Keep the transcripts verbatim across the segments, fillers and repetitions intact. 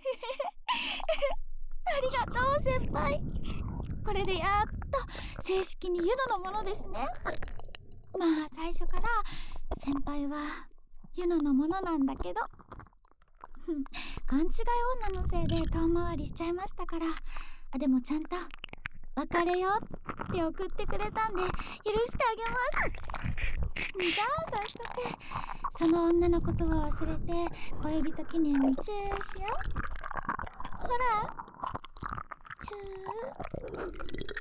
ありがとう先輩。これでやっと正式にユノのものですね。まあ最初から先輩はユノのものなんだけど勘違い女のせいで遠回りしちゃいましたから。あでもちゃんと別れよって送ってくれたんで許してあげます。じゃあ早速その女のことは忘れて恋人記念にチューしよう。ほらチュー、うん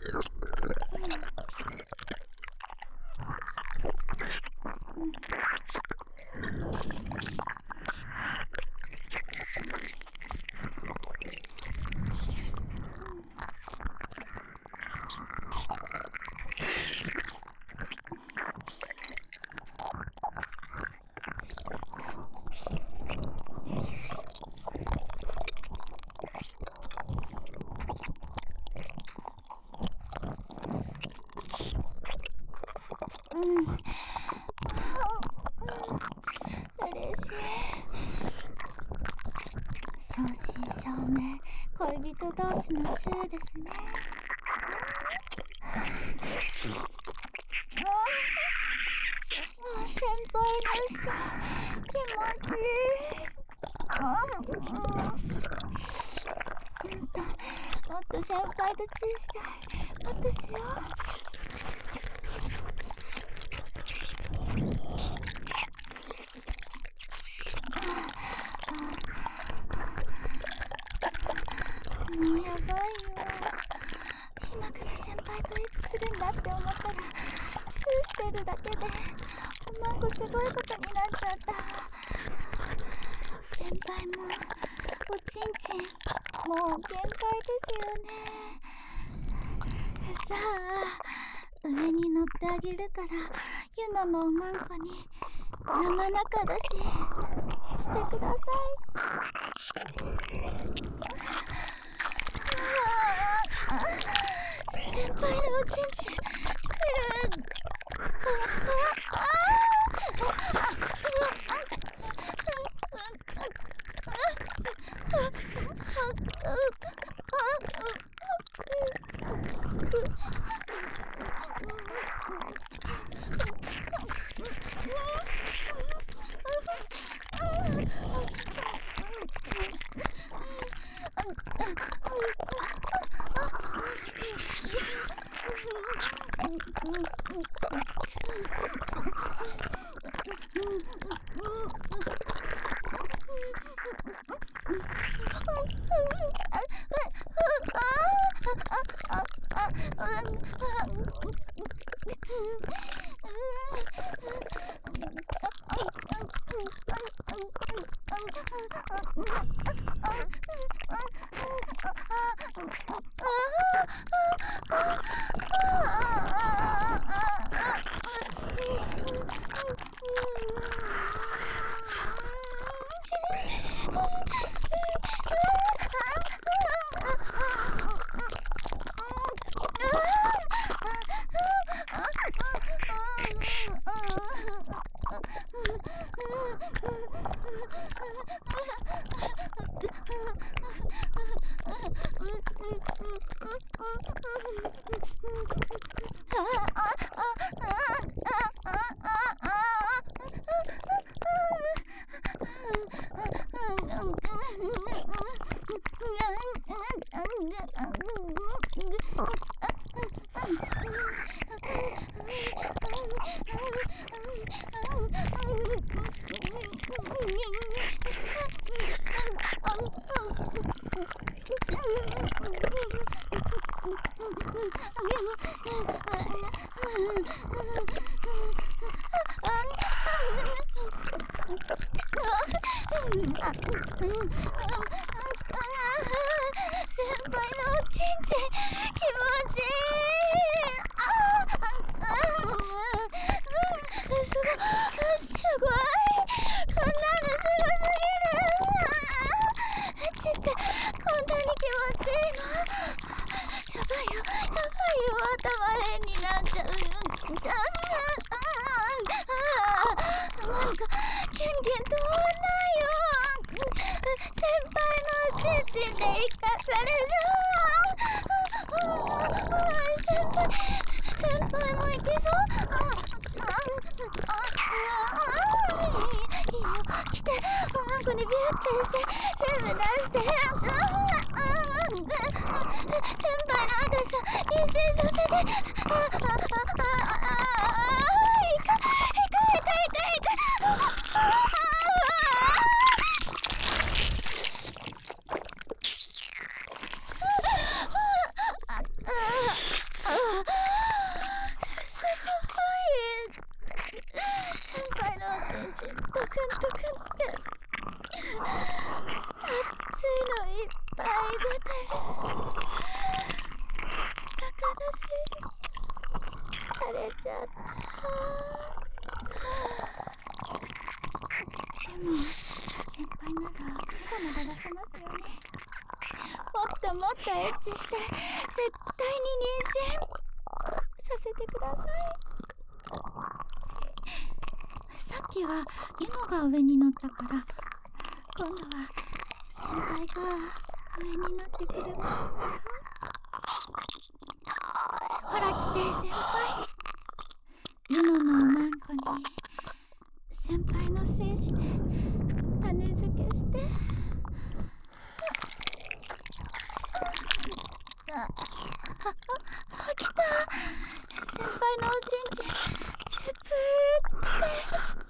うん、うん、嬉しい。正真正銘恋人同士のチューですね。先輩の舌気持ちいい。うんうん、もっと先輩とチューしたい。もっとしよう。もうやばいよ。今から先輩といつするんだって思ったらチューしてるだけでおまんこすごいことになっちゃった。先輩もおちんちんもう限界ですよね。さあ上に乗ってあげるからユノのおまんこに生中出ししてください。先輩のおちんちんくる。先輩のチンで生かされる。先輩先輩も行けそう。いいよ来て、おまんこにビューってして全部出して。先輩の私を妊娠させて。ああああああいかいかいかいかいか先輩のおちんちんドクンドクンって熱いのいっぱい出てる。バカだしされちゃった。でも先輩ならまだまだ出せますよね。もっともっとエッチして絶対に妊娠させてください。さっきはユノが上に乗ったから今度は先輩が上になってくれますか。ほら来て先輩。ユノのおまんこに先輩の精子で種付けして。あああ来た。先輩のおちんちんスプーって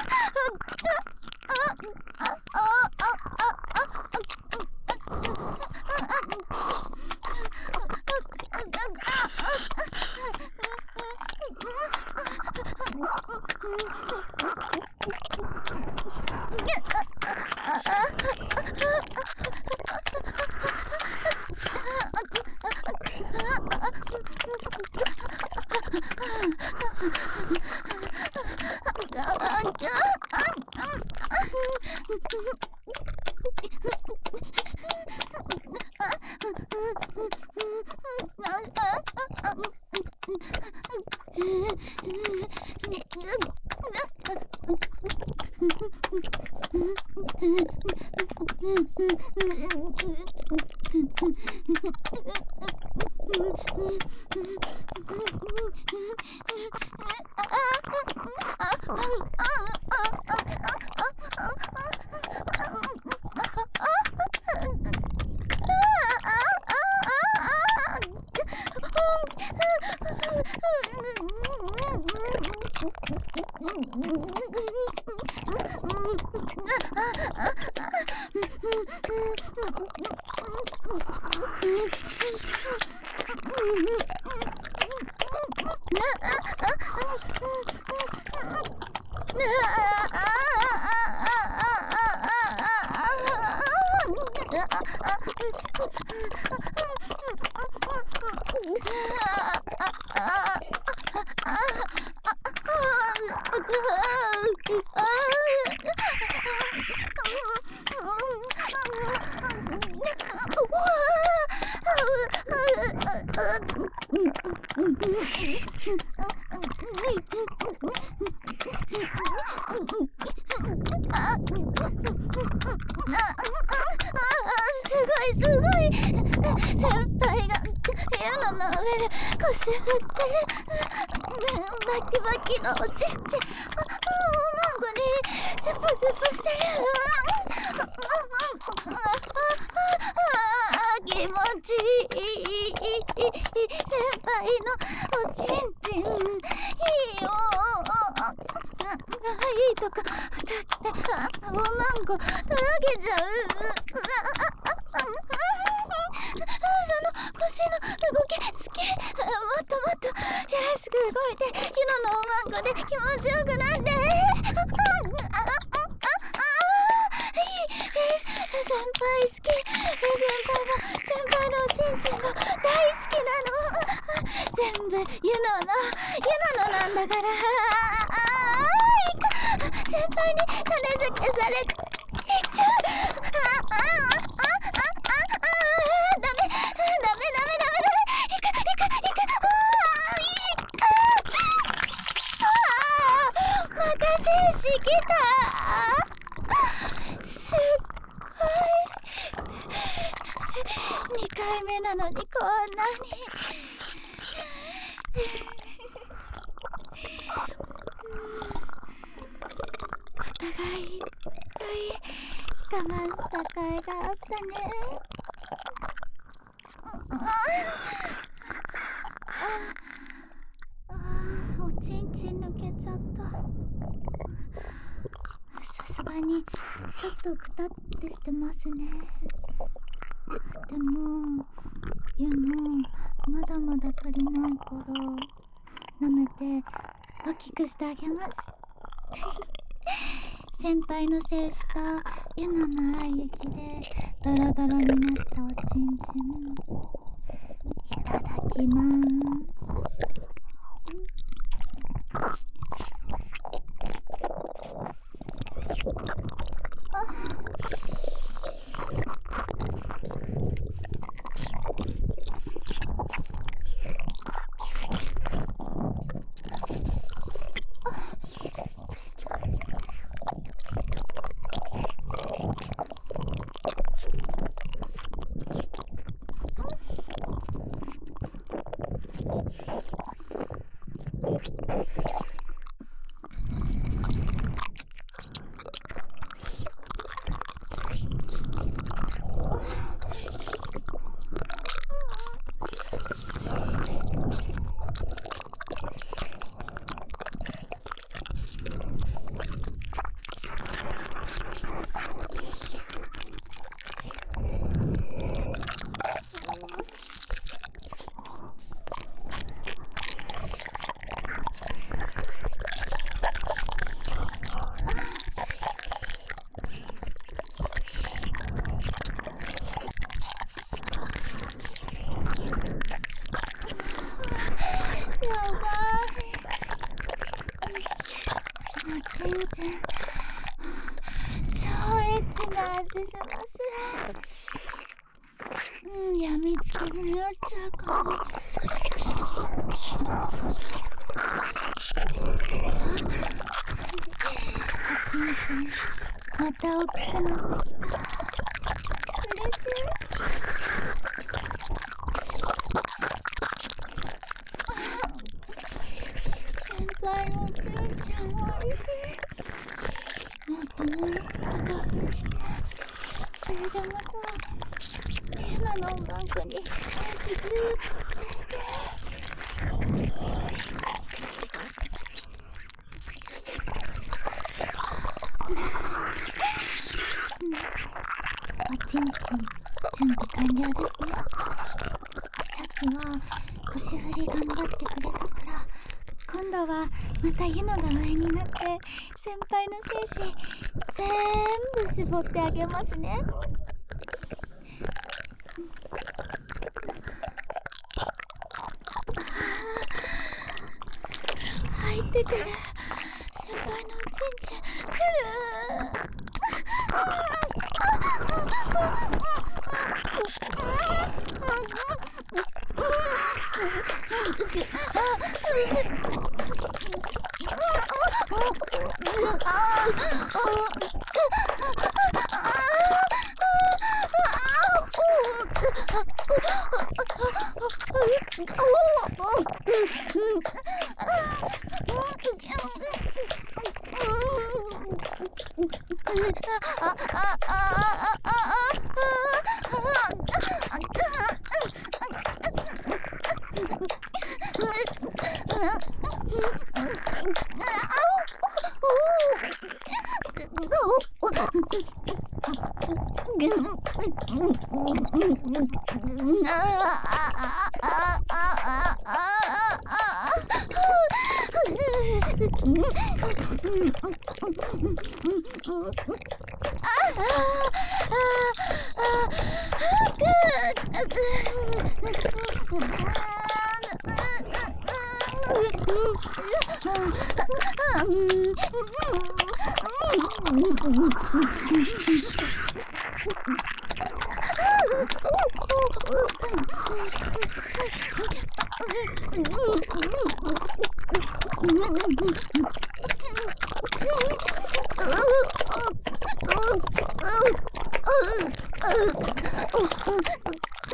腰振ってる。バキバキのおちんちん。おまんこにスプスプしてる。気持ちいい。先輩のおちんちんいいよ。いいとこだっておまんことろけちゃう。その腰の動き好き。もっともっとよろしく動いてユノのおまんこで気持ちよくなって。先輩好き。先輩も先輩のおちんちんも大好きなの。全部ユノのユノのなんだから。先輩に種付けされていっちゃう。ダメダメダメダメダメ。いくいくいく。また精子来た。すっごいにかいめなのにこんなにお互いいっぱい我慢した甲斐があったね。ああ、おちんちん抜けちゃった。さすがにちょっとくたってしてますね。でもゆのまだまだ足りないから舐めて大きくしてあげます先輩の制したゆのの愛液でドロドロになったおちんちんいただきまーす。超エッチな味します。うん、やみつきになっちゃうかも。また大きくなってきた。嬉しい。先輩のおちんちゃんおいしい。もっともっと高くして、それでまたみんなの音楽に足ずっとしておちんちん準備完了ですね。さっきは腰振り頑張ってくれたから今度はまたゆのが上になって先輩の精子全部絞ってあげますね。入ってくる。先輩のおちんちんくる。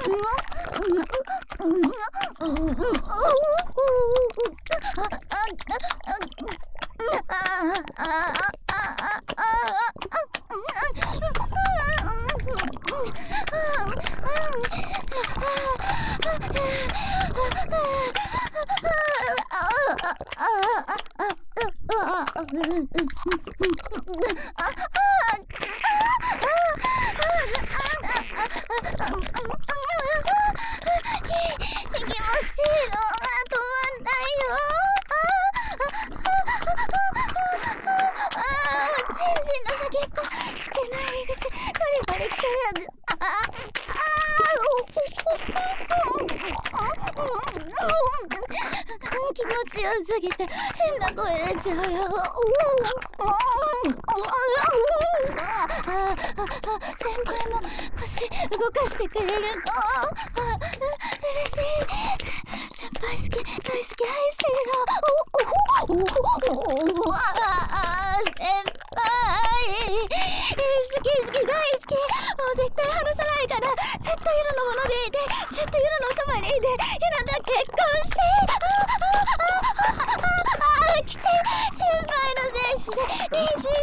気持ちよすぎて変な声出ちゃうよ。先輩も腰動かしてくれるの。嬉しい。先輩好き、大好き、愛してるの。先輩好き好き大好き。もう絶対離さないから、ずっとユノのものでいて、ずっとユノのそばにいて、ユノと結婚して。来て、先輩の精子で妊娠